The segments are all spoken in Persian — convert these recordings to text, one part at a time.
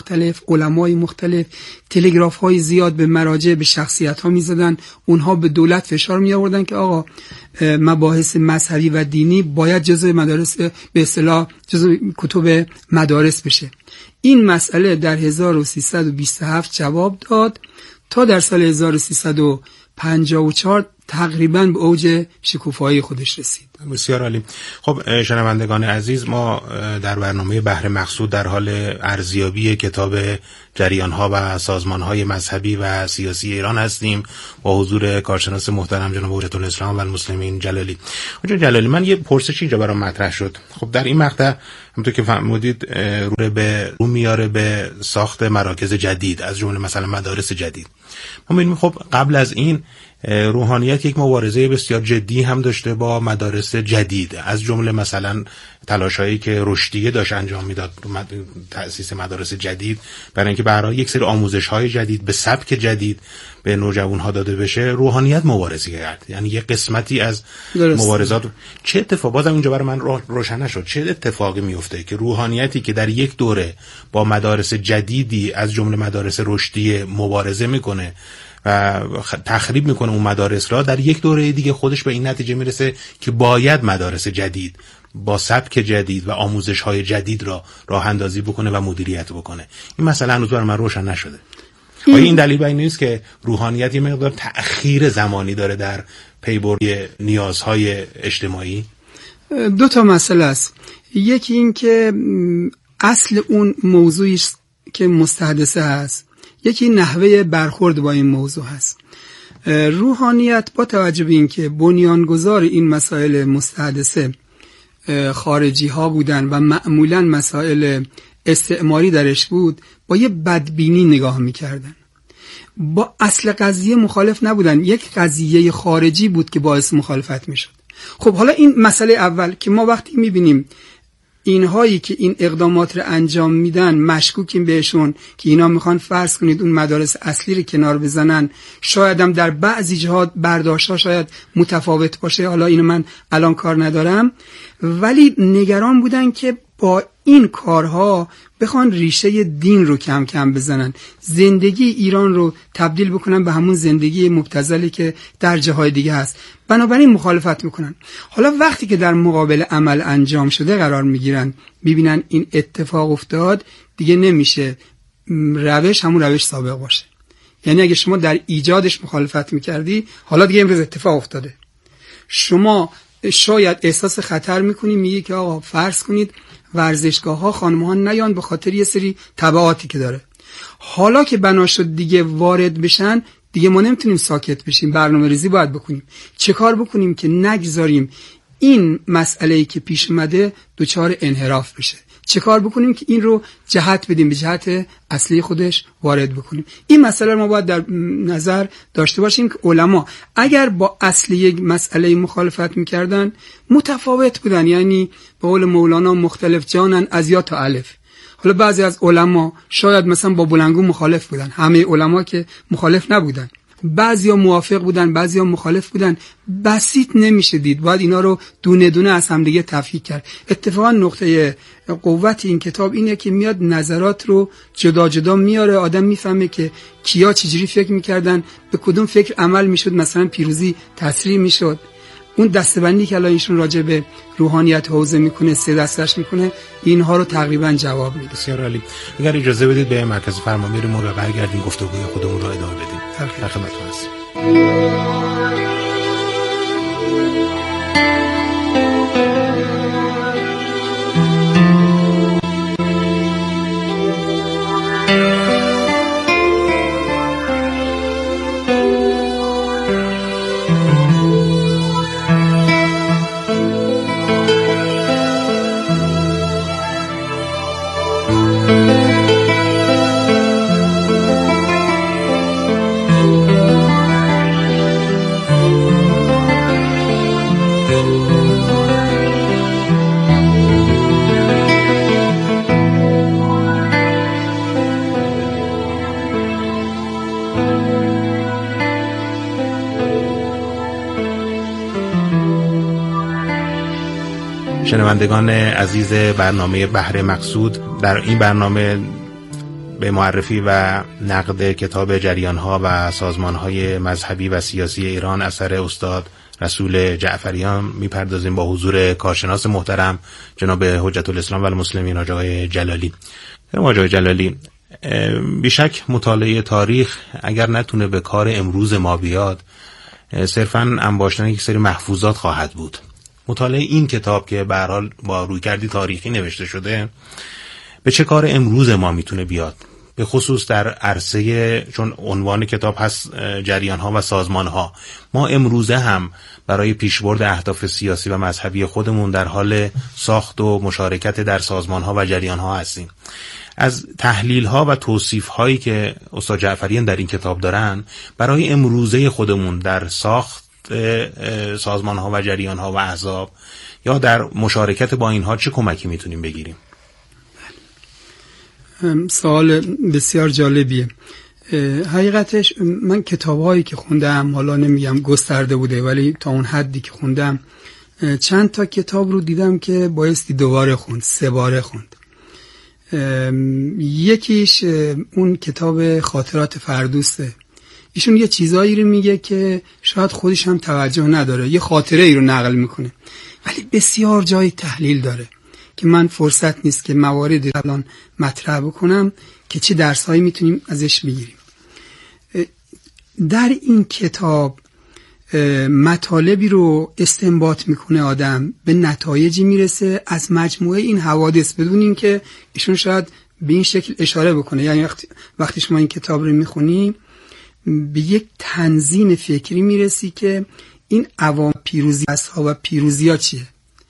مختلف، علمای مختلف، تلگراف های زیاد به مراجع، به شخصیت ها می زدن. اونها به دولت فشار می آوردن که آقا مباحث مذهبی و دینی باید جزء مدارس، به اصطلاح جزء کتب مدارس بشه. این مسئله در 1327 جواب داد تا در سال 1354 تقریباً به اوج شکوفایی خودش رسید. بسیار عالی. خب شنوندگان عزیز، ما در برنامه بحر مقصود در حال ارزیابی کتاب جریان‌ها و سازمان‌های مذهبی و سیاسی ایران هستیم با حضور کارشناس محترم جناب حجت الاسلام و المسلمین جلالی. حجت جلالی، من یه پرسشی اینجا برام مطرح شد. خب در این مقطع همونطور که فرمودید رو میاره به ساخت مراکز جدید، از جمله مثلا مدارس جدید. ما می‌بینیم خب قبل از این روحانیت یک مبارزه بسیار جدی هم داشته با مدارس جدید، از جمله مثلا تلاش‌هایی که رشدیه داشت انجام میداد تأسیس مدارس جدید برای اینکه برای یک سری آموزش‌های جدید به سبک جدید به نوجوان‌ها داده بشه. روحانیت مبارزه کرد، یعنی یک قسمتی از مبارزات. چه اتفاق بازم اینجا برای من روشن نشد چه اتفاقی میفته که روحانیتی که در یک دوره با مدارس جدیدی از جمله مدارس رشدیه مبارزه میکنه و تخریب میکنه اون مدارس را، در یک دوره دیگه خودش به این نتیجه میرسه که باید مدارس جدید با سبک جدید و آموزش‌های جدید را راه اندازی بکنه و مدیریت بکنه. این مسئله هنوز برای من روشن نشده. آیا این دلیل بر این نیست که روحانیت یه مقدار تأخیر زمانی داره در پیبرد نیازهای اجتماعی؟ دو تا مسئله است. یکی این که اصل اون موضوعی که مستحدثه هست، یکی نحوه برخورد با این موضوع هست. روحانیت با توجه به این که بنیانگذار این مسائل مستحدثه خارجی ها بودن و معمولا مسائل استعماری درش بود، با یه بدبینی نگاه میکردن، با اصل قضیه مخالف نبودن، یک قضیه خارجی بود که باعث مخالفت میشد. خب حالا این مسئله اول که ما وقتی میبینیم اینهایی که این اقدامات رو انجام میدن مشکوکیم بهشون که اینا میخوان فرض کنید اون مدارس اصلی رو کنار بزنن، شاید هم در بعضی جهات برداشت‌ها شاید متفاوت باشه، حالا اینو من الان کار ندارم، ولی نگران بودن که با این کارها بخوان ریشه دین رو کم کم بزنن، زندگی ایران رو تبدیل بکنن به همون زندگی مبتذلی که در جاهای دیگه هست، بنابراین مخالفت میکنن. حالا وقتی که در مقابل عمل انجام شده قرار میگیرن، ببینن این اتفاق افتاد، دیگه نمیشه روش همون روش سابق باشه. یعنی اگه شما در ایجادش مخالفت میکردی، حالا دیگه امروز اتفاق افتاده، شما شاید احساس خطر میکنی، میگی که آقا فرض کنید ورزشگاه ها خانم‌ها نیان به خاطر یه سری تبعاتی که داره. حالا که بنا شد دیگه وارد بشن، دیگه ما نمیتونیم ساکت بشیم، برنامه ریزی باید بکنیم. چه کار بکنیم که نگذاریم این مسئله‌ای که پیش اومده دچار انحراف بشه؟ چه کار بکنیم که این رو جهت بدیم، به جهت اصلی خودش وارد بکنیم؟ این مسئله رو ما باید در نظر داشته باشیم که علما اگر با اصلی یک مسئله مخالفت میکردن متفاوت بودن، یعنی به قول مولانا مختلف جانن از یا تا الف. حالا بعضی از علما شاید مثلا با بلنگو مخالف بودن، همه علما که مخالف نبودن، بعضیا موافق بودن، بعضیا مخالف بودن، بسیط نمیشه دید، باید اینا رو دونه دونه از هم دیگه تفکیک کرد. اتفاقا نقطه قوت این کتاب اینه که میاد نظرات رو جدا جدا میاره، آدم میفهمه که کیا چجوری فکر میکردن، به کدوم فکر عمل میشد، مثلا پیروزی تسریع میشد. اون دستبندی که الان ایشون راجع به روحانیت حوزه میکنه، 3 دستش میکنه، اینها رو تقریبا جواب میده. بسیار عالی. اگر اجازه بدید به مرکز فرمانبری ما رو برگردیم، گفتگوی خودمون رو ادامه بدیم. در خدمتتون هستیم. شنوندگان عزیز برنامه بحر مقصود، در این برنامه به معرفی و نقد کتاب جریان‌ها و سازمان‌های مذهبی و سیاسی ایران اثر استاد رسول جعفریان میپردازیم با حضور کارشناس محترم جناب حجت الاسلام و المسلمین آقای جلالی. آقای جلالی، بیشک مطالعه تاریخ اگر نتونه به کار امروز ما بیاد صرفاً انباشتن یک سری محفوظات خواهد بود. مطالعه این کتاب که به هر حال با رویکردی تاریخی نوشته شده به چه کار امروز ما میتونه بیاد، به خصوص در عرصه، چون عنوان کتاب هست جریان‌ها و سازمان‌ها، ما امروزه هم برای پیشبرد اهداف سیاسی و مذهبی خودمون در حال ساخت و مشارکت در سازمان‌ها و جریان‌ها هستیم. از تحلیل‌ها و توصیف‌هایی که استاد جعفریان در این کتاب دارن برای امروزه خودمون در ساخت سازمان‌ها و جریان‌ها و احزاب یا در مشارکت با اینها چه کمکی میتونیم بگیریم؟ سوال بسیار جالبیه. حقیقتش من کتاب‌هایی که خوندم، حالا نمیگم گسترده بوده، ولی تا اون حدی که خوندم چند تا کتاب رو دیدم که بایستی دوباره خوند، 3 باره خوند. یکیش اون کتاب خاطرات فردوسته. ایشون یه چیزایی رو میگه که شاید خودش هم توجه نداره، یه خاطره ای رو نقل میکنه، ولی بسیار جای تحلیل داره که من فرصت نیست که مواردی الان مطرح بکنم که چه درسایی میتونیم ازش بگیریم. در این کتاب مطالبی رو استنباط میکنه آدم، به نتایجی میرسه از مجموعه این حوادث بدون این که ایشون شاید به این شکل اشاره بکنه. یعنی وقتی شما این کتاب رو میخونی به یک تنظیم فکری میرسی که این عوامل پیروزی ها و پیروزی ها چیه،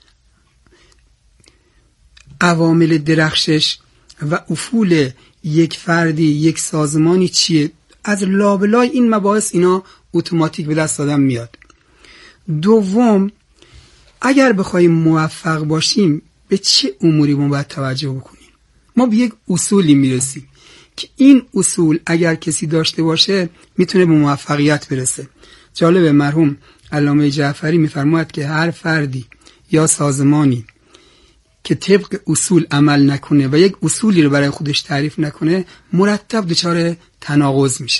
عوامل درخشش و افول یک فردی، یک سازمانی چیه. از لابلای این مباحث اینا اتوماتیک به دست آدم میاد. دوم، اگر بخوایم موفق باشیم به چه اموری ما باید توجه بکنیم؟ ما به یک اصولی میرسیم که این اصول اگر کسی داشته باشه میتونه به موفقیت برسه. جالبه، مرحوم علامه جعفری میفرماید که هر فردی یا سازمانی که طبق اصول عمل نکنه و یک اصولی رو برای خودش تعریف نکنه مرتب دچار تناقض میشه.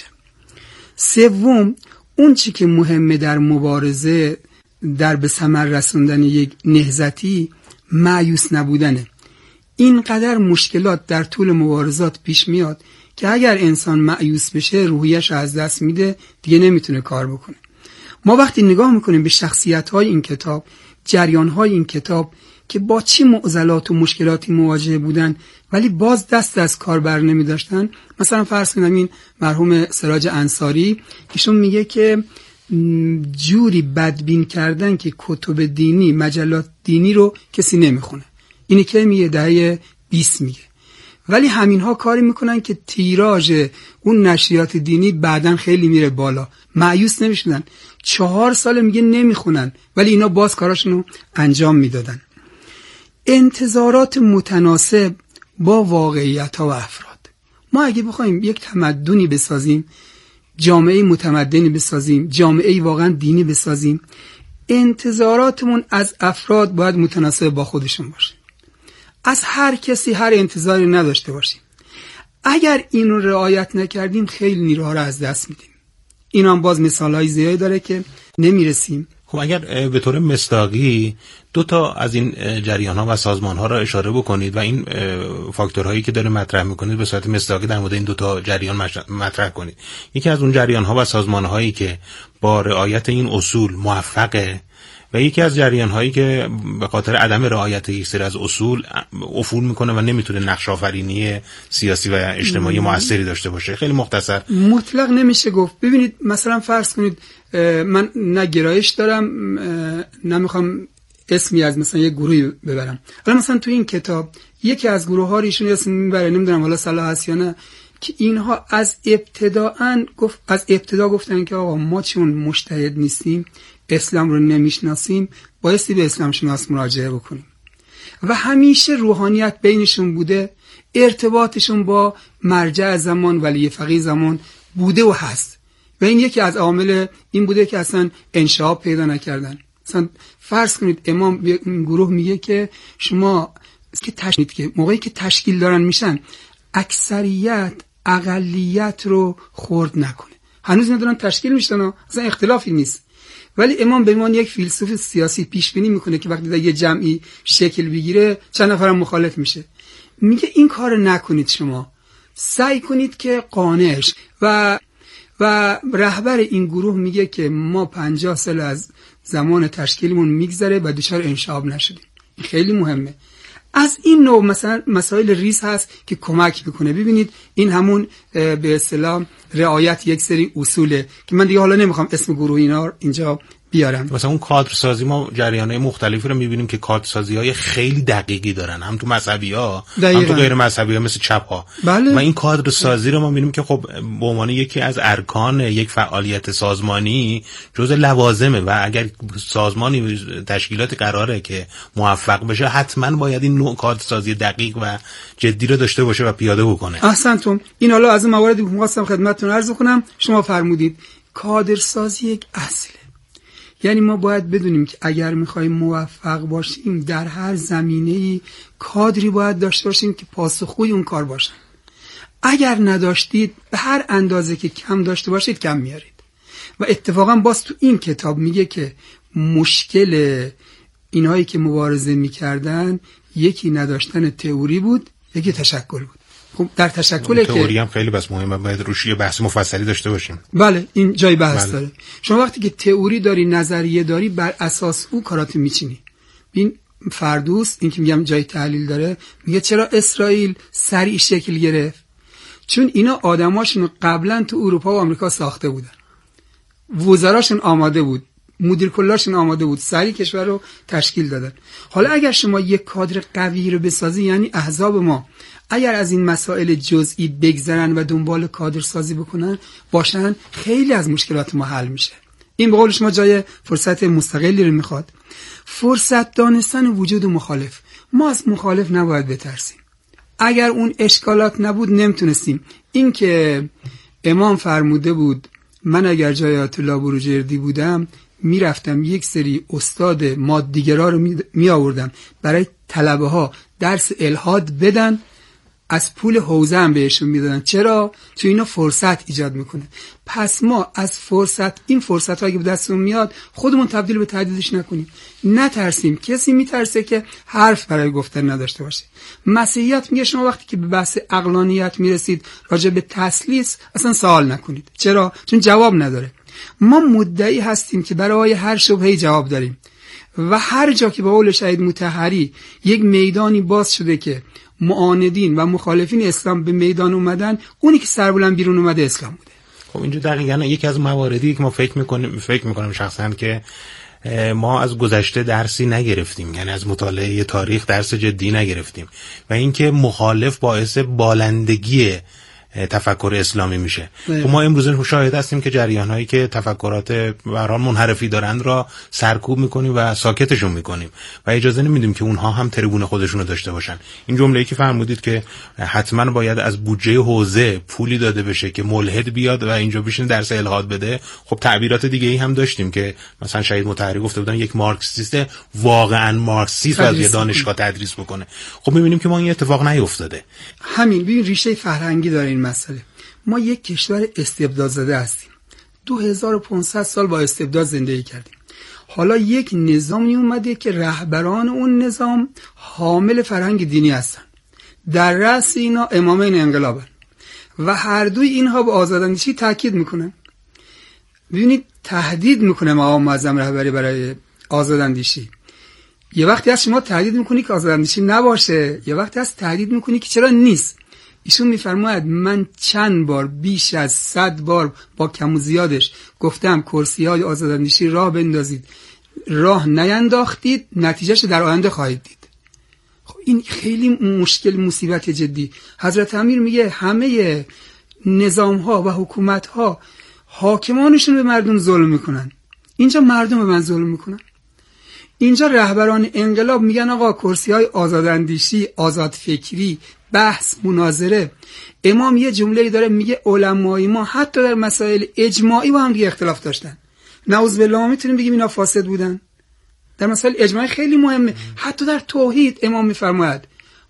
سوم، اون چی که مهمه در مبارزه، در به ثمر رسوندن یک نهضتی، مایوس نبودنه. اینقدر مشکلات در طول مبارزات پیش میاد که اگر انسان مایوس بشه روحیش از دست میده، دیگه نمیتونه کار بکنه. ما وقتی نگاه میکنیم به شخصیت‌های این کتاب، جریان‌های این کتاب که با چه معضلات و مشکلاتی مواجه بودن ولی باز دست از کار بر نمی داشتن، مثلا فرض کنیم این مرحوم سراج انصاری، ایشون میگه که جوری بدبین کردن که کتب دینی، مجلات دینی رو کسی نمیخونه. اینی که میگه دهه 20 میگه، ولی همینها کاری میکنن که تیراژ اون نشریات دینی بعدن خیلی میره بالا. مایوس نمیشدن، 4 سال میگه نمیخونن، ولی اینا باز کاراشونو انجام میدادن. انتظارات متناسب با واقعیت ها و افراد. ما اگه بخوایم یک تمدنی بسازیم، جامعه متمدنی بسازیم، جامعه واقعا دینی بسازیم، انتظاراتمون از افراد باید متناسب با خودشون باشه. از هر کسی هر انتظاری نداشته باشیم. اگر این رو رعایت نکردیم خیلی نیروها رو از دست میدیم. این هم باز مثالهای زیادی داره که نمیرسیم. خب اگر به طور مصداقی 2 تا از این جریان‌ها و سازمان‌ها را اشاره بکنید و این فاکتورهایی که داره مطرح می‌کنید به صورت مصداقی در مورد این 2 تا جریان مطرح کنید. یکی از اون جریان‌ها و سازمان‌هایی که با رعایت این اصول موفقه و یکی از جریان‌هایی که به خاطر عدم رعایت یک سری از اصول افول میکنه و نمیتونه نقش آفرینی سیاسی و اجتماعی موثری داشته باشه. خیلی مختصر. مطلق نمیشه گفت. ببینید مثلا فرض کنید من نه گرایش دارم، نمیخوام اسمی از مثلا یک گروهی ببرم. حالا مثلا تو این کتاب یکی از گروه ها ایشون اسم میبره، نمیدونم حالا صلاح هست یا نه، که اینها از ابتدا گفتن که آقا ما چون مجتهد نیستیم، اسلام رو نمیشناسیم، بایستی به اسلام شناس مراجعه بکنیم. و همیشه روحانیت بینشون بوده، ارتباطشون با مرجع زمان، ولی فقیه زمان بوده و هست. و این یکی از عوامل این بوده که اصلا انشعاب پیدا نکردن. مثلا فرض کنید امام گروه میگه که شما که موقعی که تشکیل دارن میشن، اکثریت اقلیت رو خرد نکنه. هنوز اینا دارن تشکیل میشن، اصلا اختلافی نیست، ولی امام به عنوان یک فیلسوف سیاسی پیش بینی میکنه که وقتی در یه جمعی شکل بگیره چند نفرم مخالف میشه. میگه این کار نکنید، شما سعی کنید که قانعش. و رهبر این گروه میگه که ما 50 سال از زمان تشکیلمون میگذره و دچار انشعاب نشدیم. این خیلی مهمه. از این نوع مثلا مسائل ریز هست که کمک میکنه. ببینید این همون به اصطلاح رعایت یک سری اصوله که من دیگه حالا نمیخوام اسم گروه اینا اینجا بیارم. مثلا اون کادر سازی ما جریان‌های مختلفی رو می‌بینیم که کادر سازی‌های خیلی دقیقی دارن، هم تو مذهبی‌ها هم تو غیر مذهبی‌ها مثل چپ‌ها. بله. و این کادر سازی رو ما می‌بینیم که خب به عنوان یکی از ارکان یک فعالیت سازمانی جزء لوازمه و اگر سازمانی تشکیلات قراره که موفق بشه حتما باید این نوع کادر سازی دقیق و جدی رو داشته باشه و پیاده بکنه. احسنتم. این حالا از مواردی که می‌خواستم خدمتتون عرض کنم شما فرمودید. کادر سازی یک اصله. یعنی ما باید بدونیم که اگر میخوایم موفق باشیم در هر زمینه‌ای کادری باید داشته باشیم که پاسخگوی اون کار باشن. اگر نداشتید به هر اندازه که کم داشته باشید کم میارید. و اتفاقا باز تو این کتاب میگه که مشکل اینهایی که مبارزه میکردن یکی نداشتن تئوری بود، یکی تشکل بود. خب در تشکل تئوری هم خیلی بس مهمه، باید روش یه بحث مفصلی داشته باشیم. بله این جای بحث داره. بله. شما وقتی که تئوری داری، نظریه داری، بر اساس او کاراتو میچینی. این فردوس این که میگم جای تحلیل داره، میگه چرا اسرائیل سریع شکل گرفت؟ چون اینا آدماشون قبلا تو اروپا و آمریکا ساخته بودن، وزراشون آماده بود، مدیر کلاشون آماده بود، سریع کشور رو تشکیل دادن. حالا اگر شما یک کادر قوی رو بسازی، یعنی احزاب ما اگر از این مسائل جزئی بگذرن و دنبال کادر سازی باشن، خیلی از مشکلات ما حل میشه. این به قول شما جای فرصت مستقلی رو میخواد. فرصت دانستن وجود مخالف. ما از مخالف نباید بترسیم. اگر اون اشکالات نبود نمیتونستیم. این که امام فرموده بود من اگر جای آیت الله بروجردی بودم میرفتم یک سری استاد مادیگرا رو می آوردم برای طلبه ها درس الحاد بدن، از پول حوزه هم بهشون میدادن. چرا؟ چون اینا فرصت ایجاد میکنه. پس ما از این فرصت هایی که به دستمون میاد خودمون تبدیل به تهدیدش نکنیم، نترسیم. کسی میترسه که حرف برای گفتن نداشته باشه. مسیحیت میگه شما وقتی که به بحث عقلانیت میرسید راجع به تثلیث اصلا سوال نکنید. چرا؟ چون جواب نداره. ما مدعی هستیم که برای هر شبهه جواب داریم و هر جا که به قول شهید مطهری یک میدانی باز شده که معاندین و مخالفین اسلام به میدان اومدن، اونی که سربلند بیرون اومده اسلام بوده. خب اینجا دقیقاً یکی از مواردی که ما فکر میکنم شخصا که ما از گذشته درسی نگرفتیم، یعنی از مطالعه تاریخ درس جدی نگرفتیم و اینکه مخالف باعث بالندگی تفکر اسلامی میشه. خب ما امروز شاهد هستیم که جریان‌هایی که تفکرات بران منحرفی دارند را سرکوب میکنیم و ساکتشون میکنیم و اجازه نمیدیم که اونها هم تریبون خودشون رو داشته باشن. این جمله‌ای که فرمودید که حتما باید از بودجه حوزه پولی داده بشه که ملحد بیاد و اینجا بشینه درس الحاد بده، خب تعبیرات دیگه‌ای هم داشتیم که مثلا شهید مطهری گفته بودن یک مارکسیست واقعا مارکسیست از دانشگاه تدریس بکنه. خب می‌بینیم که ما این اتفاق نیفتاده. همین ببین ریشه فرهنگی داره این مسئله. ما یک کشور استبداد زده هستیم. 2500 سال با استبداد زندگی کردیم. حالا یک نظامی اومده که رهبران اون نظام حامل فرهنگ دینی هستن. در رأس اینا امامین انقلابن و هر دوی اینها به آزاداندیشی تاکید میکنن. ببینید تهدید میکنه مقام معظم رهبری برای آزاداندیشی. یه وقتی از شما تهدید میکنی که آزاداندیشی نباشه، یه وقتی از تهدید میکنی که چرا نیست. ایشون میفرماید من چند بار بیش از 100 بار با کم و زیادش گفتم کرسی‌های آزاداندیشی راه بندازید، راه نینداختید، نتیجهش در آینده خواهید دید. خب این خیلی مشکل، مصیبت جدی. حضرت امیر میگه همه نظام‌ها و حکومت‌ها حاکمانشون به مردم ظلم میکنن. اینجا مردم به من ظلم میکنن. اینجا رهبران انقلاب میگن آقا کرسی‌های آزاداندیشی، آزاد فکری، بحث، مناظره. امام یه جمله‌ای داره میگه علمای ما حتی در مسائل اجماعی با هم دیگه اختلاف داشتن. نعوذ بالله ما میتونیم بگیم اینا فاسد بودن. در مسائل اجماعی خیلی مهمه. حتی در توحید امام میفرماید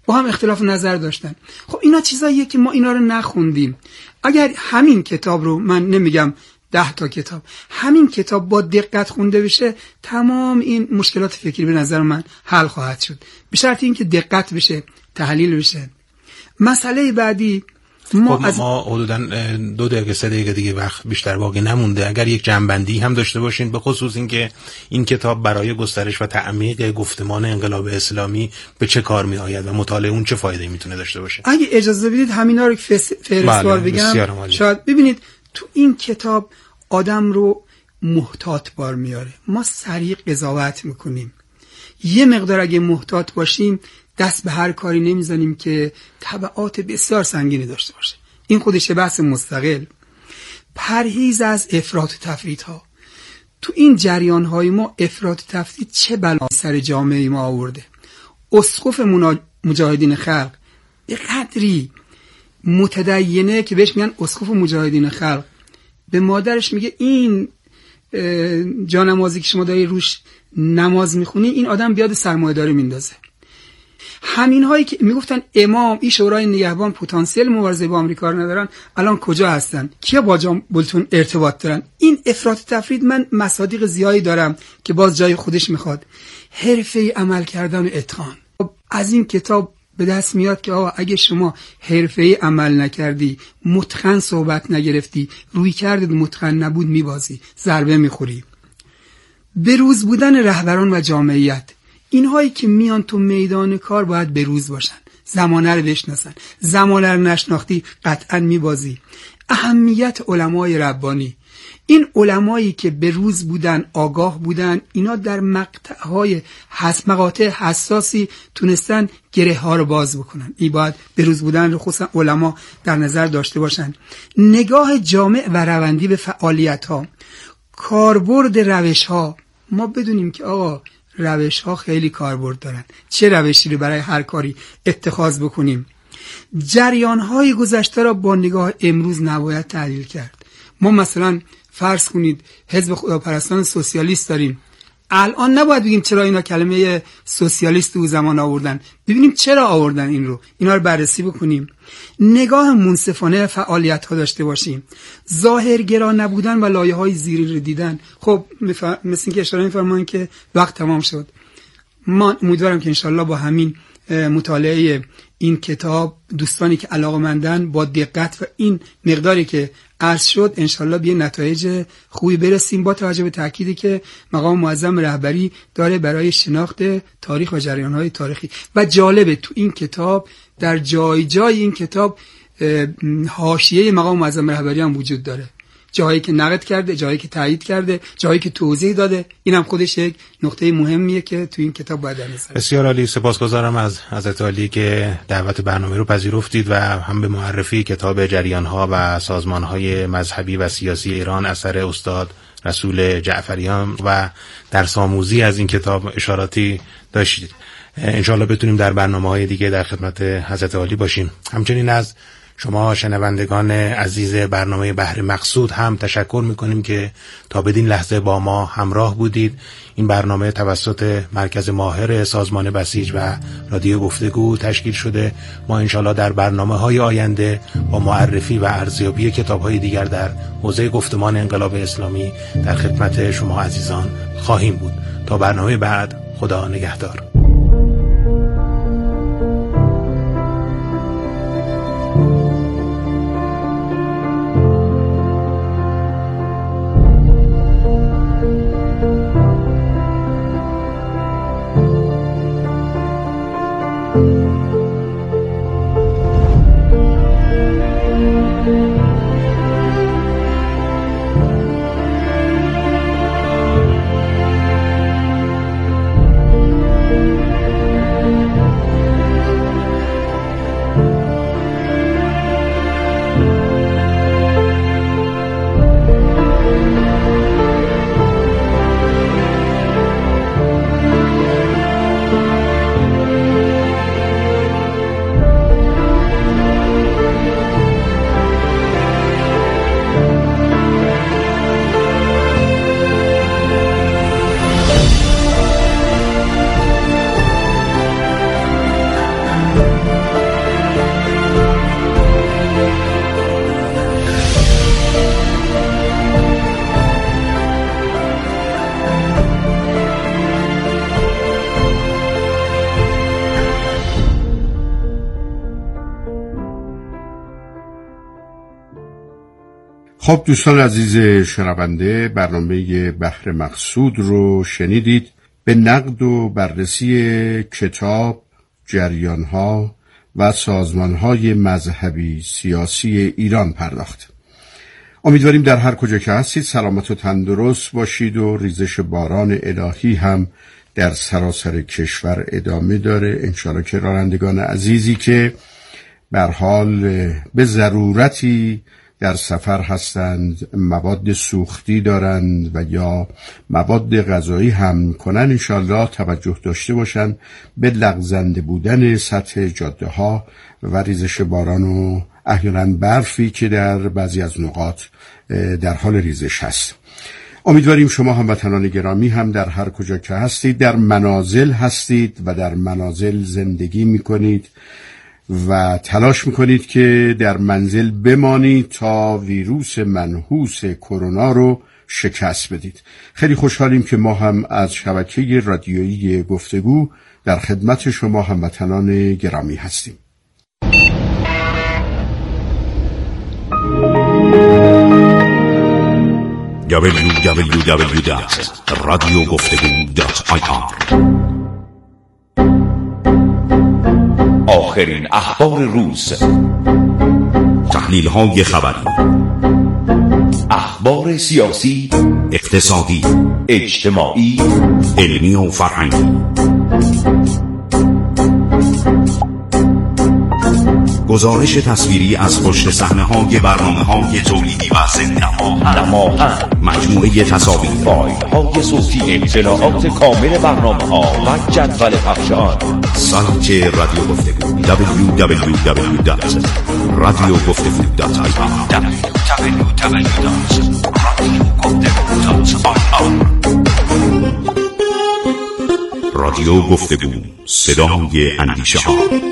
با هم اختلاف نظر داشتن. خب اینا چیزاییه که ما اینا رو نخوندیم. اگر همین کتاب رو، من نمیگم 10 تا کتاب، همین کتاب با دقت خونده بشه، تمام این مشکلات فکری به نظر من حل خواهد شد، به شرط اینکه دقت بشه، تحلیل بشه. مسئله بعدی، ما حدوداً 2 دقیقه 3 دقیقه دیگه وقت بیشتر باقی نمونده. اگر یک جنبندی هم داشته باشین به خصوص اینکه این کتاب برای گسترش و تعمیق گفتمان انقلاب اسلامی به چه کار می آید و مطالعه اون چه فایده‌ای میتونه داشته باشه. اگه اجازه بدید همینا رو فهرستوار بگم. شاید ببینید تو این کتاب آدم رو محتاط بار میاره. ما سریع قضاوت میکنیم. یه مقدار اگه محتاط باشیم دست به هر کاری نمیزنیم که تبعات بسیار سنگینی داشته باشه. این خودش بحث مستقل. پرهیز از افراط و تفرید ها. تو این جریان های ما افراط و تفرید چه بلایی سر جامعه ما آورده. اسقف مجاهدین خلق به قدری متدینه که بهش میگن اسقف مجاهدین خلق، به مادرش میگه این جانمازی که شما داری روش نماز میخونی، این آدم بیاد سرمایه‌داری میندازه. همین هایی که میگفتن امام این شورای نگهبان پتانسیل مبارزه با آمریکا رو ندارن، الان کجا هستن؟ کیا با جان بولتون ارتباط دارن؟ این افراط تفرید من مصادیق زیادی دارم که باز جای خودش میخواد. حرفه عمل کردن و اتقان. از این کتاب به دست میاد که آقا اگه شما حرفه‌ای عمل نکردی، متقن صحبت نگرفتی، روی کردت متقن نبود، میبازی، ضربه میخوری. بروز بودن رهبران و جامعیت، اینهایی که میان تو میدان کار باید بروز باشن، زمانه رو بشناسن. زمانه رو نشناختی قطعا میبازی. اهمیت علمای ربانی، این علمایی که بروز بودن، آگاه بودن، اینا در مقاطع حساسی تونستن گره ها رو باز بکنن. این باید بروز بودن رو خصوصا علما در نظر داشته باشن. نگاه جامع و روندی به فعالیت ها، کاربرد روش ها. ما بدونیم که آقا روش ها خیلی کاربرد دارن، چه روشی رو برای هر کاری اتخاذ بکنیم. جریان های گذشته را با نگاه امروز نباید تحلیل کرد. ما مثلا فرض کنید حزب خداپرستان سوسیالیست داریم، الان نباید بگیم چرا اینا کلمه سوسیالیست او زمان آوردن، ببینیم چرا آوردن اینا رو بررسی بکنیم. نگاه منصفانه فعالیت ها داشته باشیم. ظاهرگرا نبودن و لایه های زیری رو دیدن. خب مثل اینکه اشاره می‌فرمایین که وقت تمام شد. من امیدوارم که انشالله با همین مطالعه این کتاب دوستانی که علاقه‌مندن با دقت و این مقداری که عرض شد انشالله به نتایج خوبی برسیم، با توجه به تأکیدی که مقام معظم رهبری داره برای شناخت تاریخ و جریان‌های تاریخی. و جالبه تو این کتاب در جای این کتاب حاشیه مقام معظم رهبری هم وجود داره، جایی که نقد کرده، جایی که تایید کرده، جایی که توضیح داده. اینم خودش یک نقطه مهمیه که تو این کتاب باید در نظر. بسیار عالی. سپاسگزارم از حضرت عالی که دعوت برنامه رو پذیرفتید و هم به معرفی کتاب جریان‌ها و سازمان‌های مذهبی و سیاسی ایران اثر استاد رسول جعفریان و درس آموزی از این کتاب اشاراتی داشتید. انشاءالله بتونیم در برنامه‌های دیگه در خدمت حضرت عالی باشیم. همچنین از شما شنوندگان عزیز برنامه بحر مقصود هم تشکر میکنیم که تا بدین لحظه با ما همراه بودید. این برنامه توسط مرکز ماهر سازمان بسیج و رادیو گفتگو تشکیل شده. ما انشالله در برنامه‌های آینده با معرفی و ارزیابی کتاب‌های دیگر در حوزه گفتمان انقلاب اسلامی در خدمت شما عزیزان خواهیم بود. تا برنامه بعد، خدا نگهدار. خب دوستان عزیز شنونده، برنامه بحر مقصود رو شنیدید. به نقد و بررسی کتاب، جریان‌ها و سازمان‌های مذهبی سیاسی ایران پرداخت. امیدواریم در هر کجا که هستید سلامت و تندرست باشید و ریزش باران الهی هم در سراسر کشور ادامه داره. انشاءالله که رانندگان عزیزی که به هر حال به ضرورتی در سفر هستند، مواد سوختی دارند و یا مواد غذایی هم کنن، انشاءالله توجه داشته باشند به لغزنده بودن سطح جاده ها و ریزش باران و احیانا برفی که در بعضی از نقاط در حال ریزش هست. امیدواریم شما هموطنان گرامی هم در هر کجا که هستید در منازل هستید و در منازل زندگی میکنید و تلاش میکنید که در منزل بمانید تا ویروس منحوس کرونا رو شکست بدید. خیلی خوشحالیم که ما هم از شبکه رادیویی گفتگو در خدمت شما هموطنان گرامی هستیم. www.radiogoftegu.ir آخرین اخبار روز، تحلیل‌های خبری، اخبار سیاسی، اقتصادی، اجتماعی، علمی و فرهنگی. گزارش تصویری از پشت صحنه‌های برنامه‌های تولیدی و ضمن نماهن، مجموعه تصاویر، فایل‌های صوتی، اطلاعات کامل برنامه‌ها و جدول پخش آن. سایت رادیو گفتگو www.radiogoftegu.ir رادیو گفتگو، صدای اندیشه‌ها.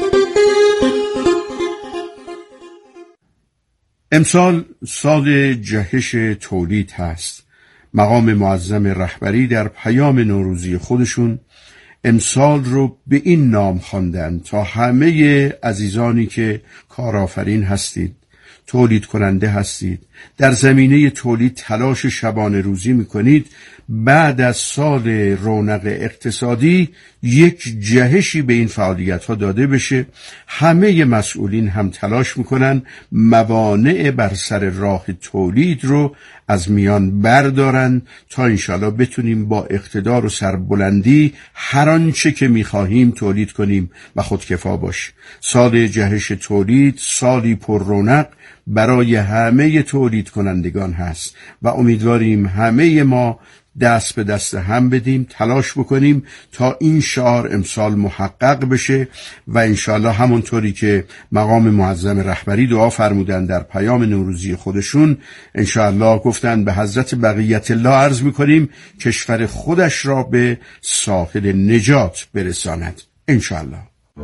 امسال سال جهش تولید هست. مقام معظم رهبری در پیام نوروزی خودشون امسال رو به این نام خواندن تا همه عزیزانی که کارآفرین هستید، تولید کننده هستید، در زمینه تولید تلاش شبانه روزی میکنید، بعد از سال رونق اقتصادی یک جهشی به این فعالیت ها داده بشه. همه مسئولین هم تلاش میکنن موانع بر سر راه تولید رو از میان بردارن تا انشالله بتونیم با اقتدار و سربلندی هر آنچه که میخواهیم تولید کنیم و خودکفا باش. سال جهش تولید سالی پر رونق برای همه تولید کنندگان هست و امیدواریم همه ما دست به دست هم بدیم، تلاش بکنیم تا این شعار امسال محقق بشه و انشالله همونطوری که مقام معظم رهبری دعا فرمودن در پیام نوروزی خودشون، انشالله گفتن به حضرت بقیت الله عرض میکنیم کشور خودش را به ساحل نجات برساند انشالله.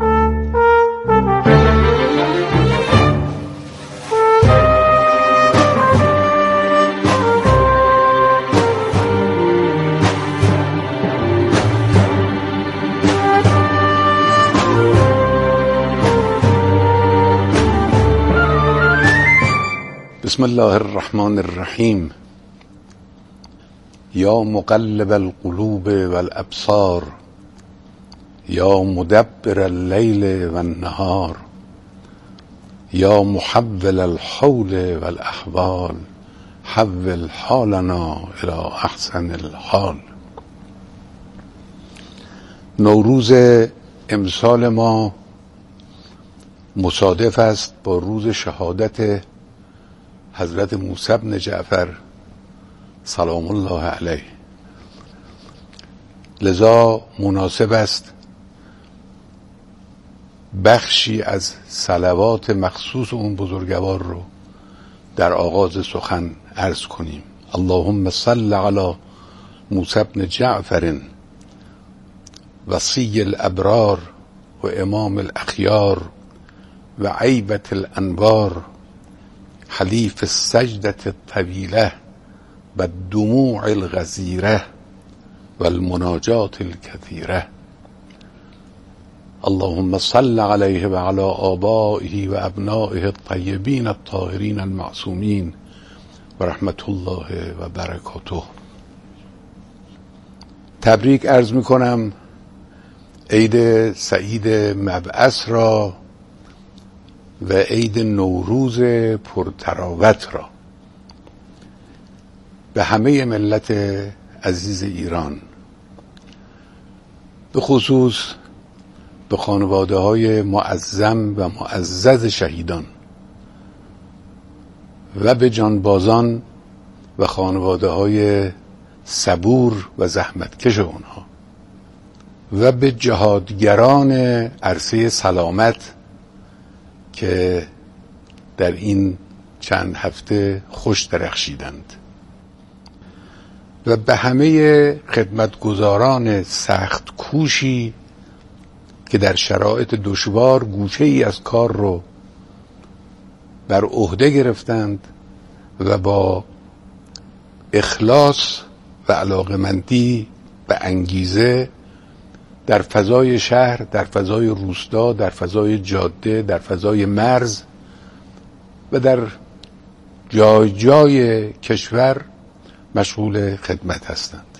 بسم الله الرحمن الرحیم. یا مقلب القلوب والابصار، یا مدبر اللیل والنهار، یا محول الحول والاحوال، حول حالنا الى احسن الحال. نوروز امسال ما مصادف است با روز شهادت حضرت موسی بن جعفر سلام الله علیه، لذا مناسب است بخشی از صلوات مخصوص اون بزرگوار رو در آغاز سخن عرض کنیم. اللهم صل علی موسی بن جعفر وصی الابرار و امام الاخیار و عیبت الانوار، حلیف السجدة الطویله و الدموع الغزیره و المناجات الكثیره. اللهم صل علیه و علی آبائه و ابنائه الطیبین الطاهرین المعصومین و رحمت الله و برکاته. تبریک عرض می کنم عید سعید مبعث را و عید نوروز پرتراوت را به همه ملت عزیز ایران، به خصوص به خانواده های معظم و معزز شهیدان و به جانبازان و خانواده های صبور و زحمتکش اونها و به جهادگران عرصه سلامت که در این چند هفته خوش درخشیدند و به همه خدمتگزاران سخت کوشی که در شرایط دشوار گوشه ای از کار رو بر عهده گرفتند و با اخلاص و علاقمندی و انگیزه در فضای شهر، در فضای روستا، در فضای جاده، در فضای مرز و در جای جای کشور مشغول خدمت هستند.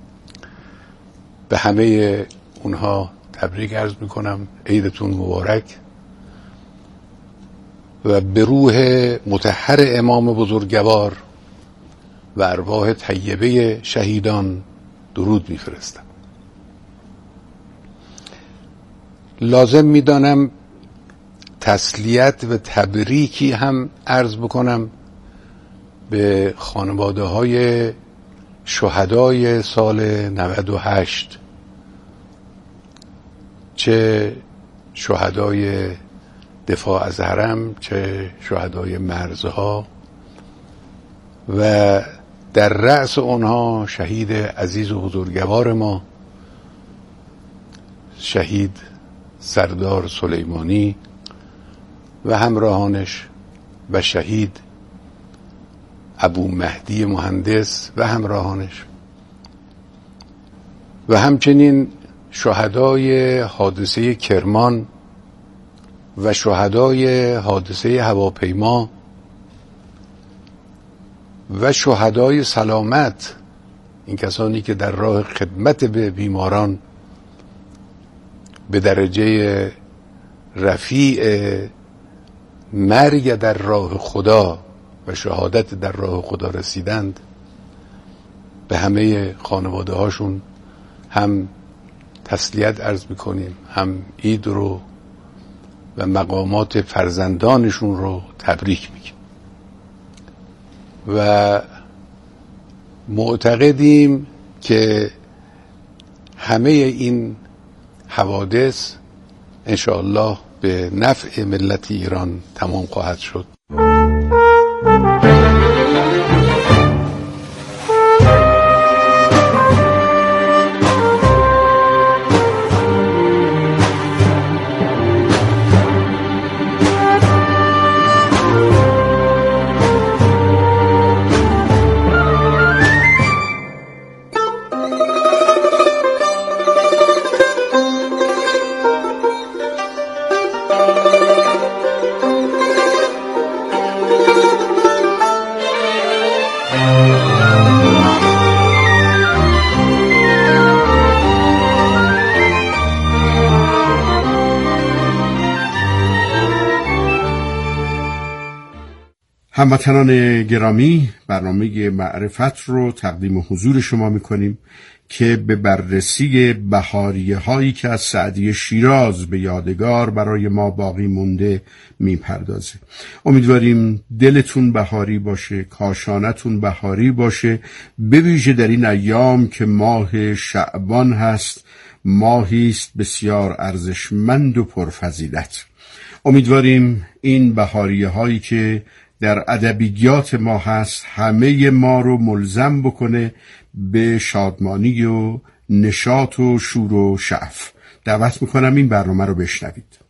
به همه اونها تبریک عرض میکنم، عیدتون مبارک و به روح مطهر امام بزرگوار و ارواح طیبه شهیدان درود میفرستم. لازم میدانم تسلیت و تبریکی هم عرض بکنم به خانواده های شهدای سال 98، چه شهدای دفاع از حرم، چه شهدای مرزها، و در رأس اونها شهید عزیز و بزرگوار ما شهید سردار سلیمانی و همراهانش و شهید ابو مهدی مهندس و همراهانش و همچنین شهدای حادثه کرمان و شهدای حادثه هواپیما و شهدای سلامت، این کسانی که در راه خدمت به بیماران به درجه رفیع مرگ در راه خدا و شهادت در راه خدا رسیدند، به همه خانواده هاشون هم تسلیت عرض میکنیم، هم عید رو و مقامات فرزندانشون رو تبریک میگیم و معتقدیم که همه این حوادث انشاءالله به نفع ملت ایران تمام خواهد شد. هموطنان گرامی، برنامه معرفت رو تقدیم حضور شما میکنیم که به بررسی بهاریه هایی که از سعدی شیراز به یادگار برای ما باقی مونده میپردازه. امیدواریم دلتون بهاری باشه، کاشانتون بهاری باشه، به ویژه در این ایام که ماه شعبان هست، ماهی است بسیار ارزشمند و پرفضیلت. امیدواریم این بهاریه هایی که در ادبیات ما هست همه ما رو ملزم بکنه به شادمانی و نشاط و شور و شعف. دعوت میکنم این برنامه رو بشنوید.